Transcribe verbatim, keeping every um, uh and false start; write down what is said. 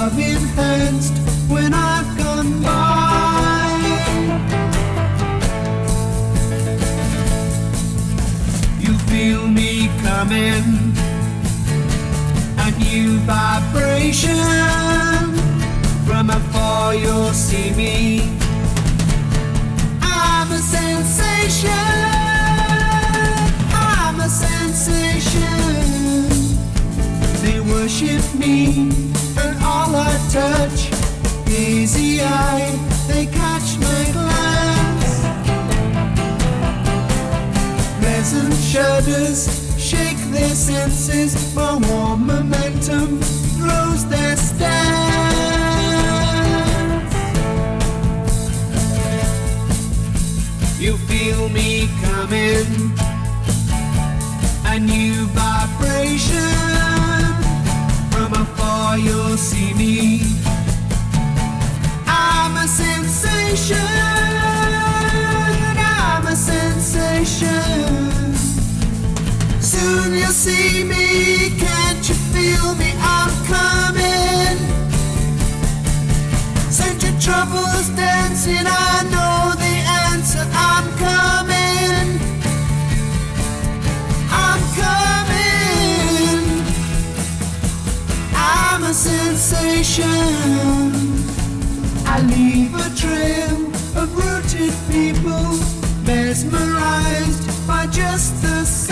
love enhanced when I've gone by. You feel me coming, a new vibration. From afar you'll see me, I'm a sensation, I'm a sensation. They worship me and all I touch, easy-eyed, they catch my glance. Pleasant shudders shake their senses, my warm momentum throws their stance. You feel me coming, a new vibration. From afar you'll see me, I'm a sensation, I'm a sensation. Soon you'll see me, can't you feel me, I'm coming. Send your troubles dancing, I know the answer, I'm coming, I'm coming. I'm a sensation. I leave a trail of rooted people, mesmerized by just the